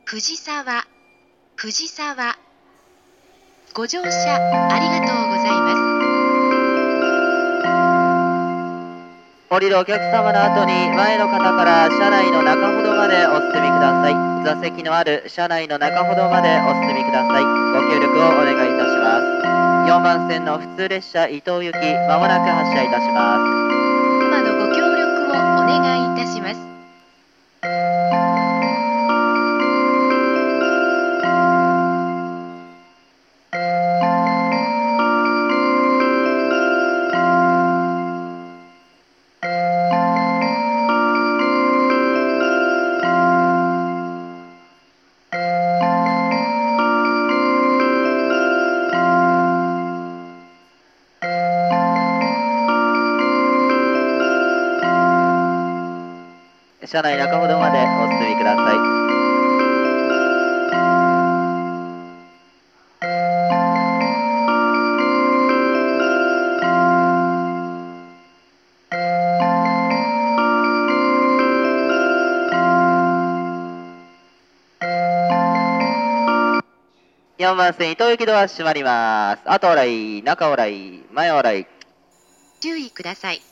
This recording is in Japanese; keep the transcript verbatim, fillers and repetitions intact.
藤沢、藤沢。ご乗車ありがとうございます。 降りるお客様の後に前の方から車内の中ほどまでお進みください。座席のある車内の中ほどまでお進みください。ご協力をお願いいたします。よんばん線の普通列車伊東行き、まもなく発車いたします。 今のご協力をお願いいたします。 車内中ほどまでお進みください。よんばん線伊東行きドア閉まります。後おらい、中おらい、前おらい。 注意ください。